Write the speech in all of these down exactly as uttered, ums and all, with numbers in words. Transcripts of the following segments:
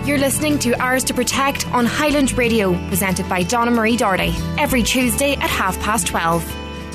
You're listening to Ours to Protect on Highland Radio, presented by Donna Marie Doherty, every Tuesday at half past twelve.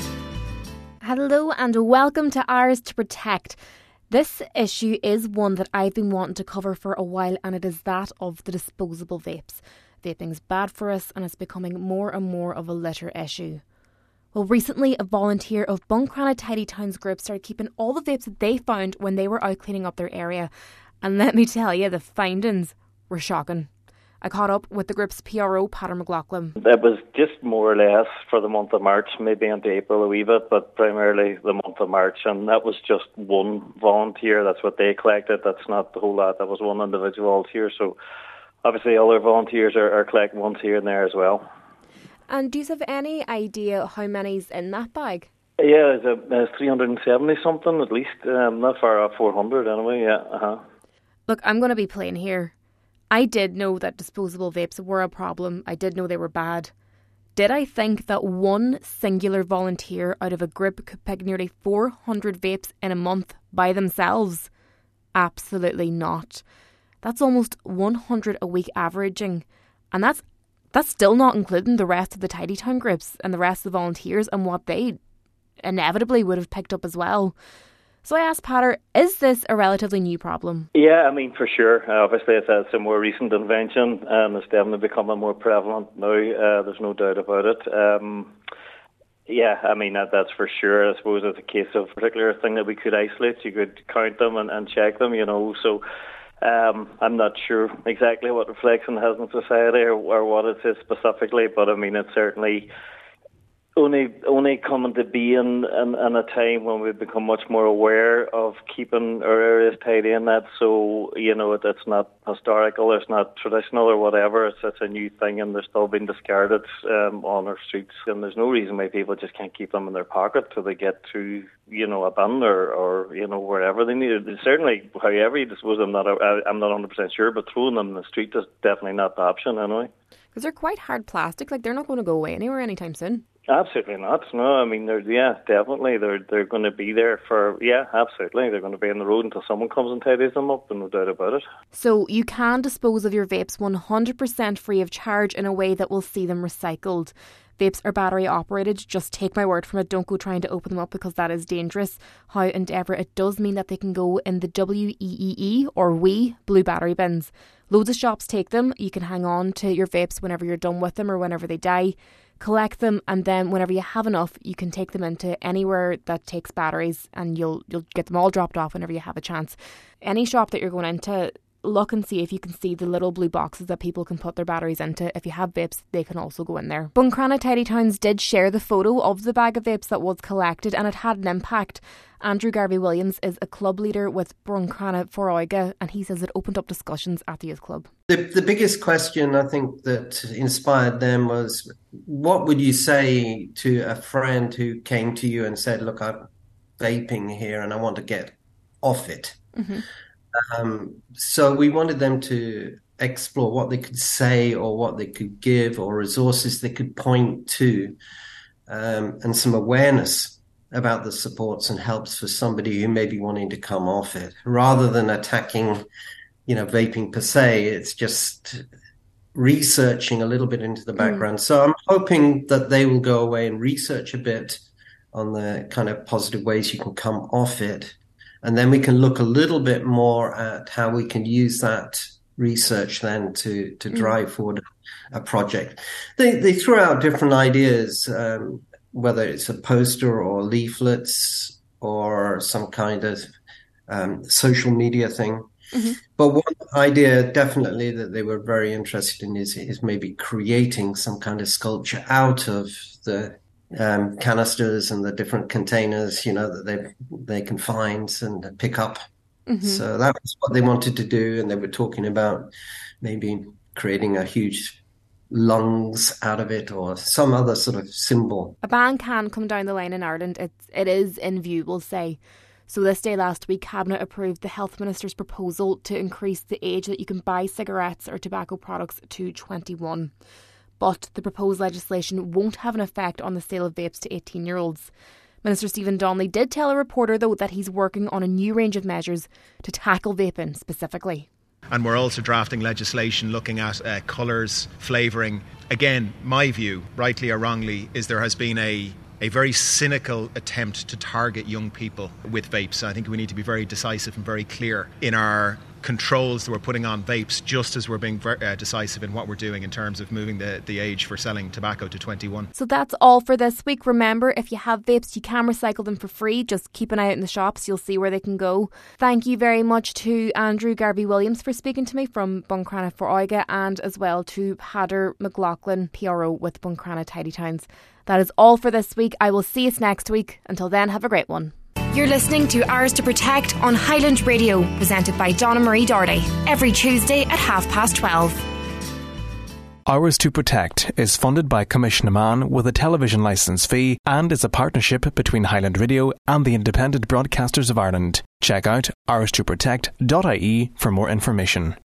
Hello and welcome to Ours to Protect. This issue is one that I've been wanting to cover for a while, and it is that of the disposable vapes. Vaping's bad for us and it's becoming more and more of a litter issue. Well, recently a volunteer of Buncrana Tidy Towns group started keeping all the vapes that they found when they were out cleaning up their area. And let me tell you, the findings were shocking. I caught up with the group's P R O, Peadar McLaughlin. It was just more or less for the month of March, maybe into April a wee bit, but primarily the month of March. And that was just one volunteer. That's what they collected. That's not the whole lot. That was one individual volunteer. So obviously other volunteers are, are collecting ones here and there as well. And do you have any idea how many's in that bag? Yeah, it's, a, it's three hundred seventy something at least. Um, not far off four hundred anyway, yeah. Uh-huh. Look, I'm going to be plain here. I did know that disposable vapes were a problem. I did know they were bad. Did I think that one singular volunteer out of a group could pick nearly four hundred vapes in a month by themselves? Absolutely not. That's almost one hundred a week averaging. And that's that's still not including the rest of the Tidy Town groups and the rest of the volunteers and what they inevitably would have picked up as well. So I asked Peadar, is this a relatively new problem? Yeah, I mean, for sure. Uh, obviously, it's a, it's a more recent invention and it's definitely becoming more prevalent now. Uh, there's no doubt about it. Um, yeah, I mean, that, that's for sure. I suppose it's a case of a particular thing that we could isolate. You could count them and, and check them, you know. So um, I'm not sure exactly what reflection it has in society or, or what it is specifically, but I mean, it's certainly Only only coming to be in, in, in a time when we've become much more aware of keeping our areas tidy and that. So, you know, it, it's not historical, it's not traditional or whatever. It's, it's a new thing and they're still being discarded um, on our streets. And there's no reason why people just can't keep them in their pocket till they get to, you know, a bin or, or you know, wherever they need it. Certainly, however you dispose them, I'm not, I'm not one hundred percent sure, but throwing them in the street is definitely not the option anyway. Because they're quite hard plastic, like they're not going to go away anywhere anytime soon. Absolutely not. No, I mean, they're, yeah, definitely. They're they're going to be there for, yeah, absolutely. They're going to be on the road until someone comes and tidies them up, and no doubt about it. So you can dispose of your vapes one hundred percent free of charge in a way that will see them recycled. Vapes are battery operated. Just take my word from it. Don't go trying to open them up because that is dangerous. However, it does mean that they can go in the W E E E or WEEE blue battery bins. Loads of shops take them. You can hang on to your vapes whenever you're done with them or whenever they die. Collect them, and then whenever you have enough, you can take them into anywhere that takes batteries, and you'll you'll get them all dropped off whenever you have a chance. Any shop that you're going into, look and see if you can see the little blue boxes that people can put their batteries into. If you have vapes, they can also go in there. Buncrana Tidy Towns did share the photo of the bag of vapes that was collected, and it had an impact. Andrew Garvey Williams is a club leader with Buncrana Foróige, and he says it opened up discussions at the youth club. The, the biggest question I think that inspired them was, what would you say to a friend who came to you and said, look, I'm vaping here and I want to get off it? Mm-hmm. Um, so we wanted them to explore what they could say or what they could give or resources they could point to, um, and some awareness about the supports and helps for somebody who may be wanting to come off it, rather than attacking, you know, vaping per se. It's just researching a little bit into the background. Mm. So I'm hoping that they will go away and research a bit on the kind of positive ways you can come off it. And then we can look a little bit more at how we can use that research then to, to drive mm. forward a project. They, they threw out different ideas, um, whether it's a poster or leaflets or some kind of um, social media thing. Mm-hmm. But one idea definitely that they were very interested in is, is maybe creating some kind of sculpture out of the um, canisters and the different containers, you know, that they they can find and pick up. Mm-hmm. So that was what they wanted to do. And they were talking about maybe creating a huge lungs out of it or some other sort of symbol. A ban can come down the line in Ireland. It's, it is in view, we'll say. So this day last week, Cabinet approved the Health Minister's proposal to increase the age that you can buy cigarettes or tobacco products to twenty-one. But the proposed legislation won't have an effect on the sale of vapes to eighteen-year-olds. Minister Stephen Donnelly did tell a reporter, though, that he's working on a new range of measures to tackle vaping specifically. And we're also drafting legislation looking at uh, colours, flavouring. Again, my view, rightly or wrongly, is there has been a a very cynical attempt to target young people with vapes. I think we need to be very decisive and very clear in our controls that we're putting on vapes, just as we're being very, uh, decisive in what we're doing in terms of moving the, the age for selling tobacco to twenty-one. So that's all for this week. Remember, if you have vapes, you can recycle them for free. Just keep an eye out in the shops. You'll see where they can go. Thank you very much to Andrew Garvey-Williams for speaking to me from Buncrana for Oiga, and as well to Peadar McLaughlin, P R O with Buncrana Tidy Towns. That is all for this week. I will see you next week. Until then, have a great one. You're listening to Ours to Protect on Highland Radio, presented by Donna Marie Doherty, every Tuesday at half past twelve. Ours to Protect is funded by Commissioner Mann with a television licence fee and is a partnership between Highland Radio and the Independent Broadcasters of Ireland. Check out ours to protect dot I E for more information.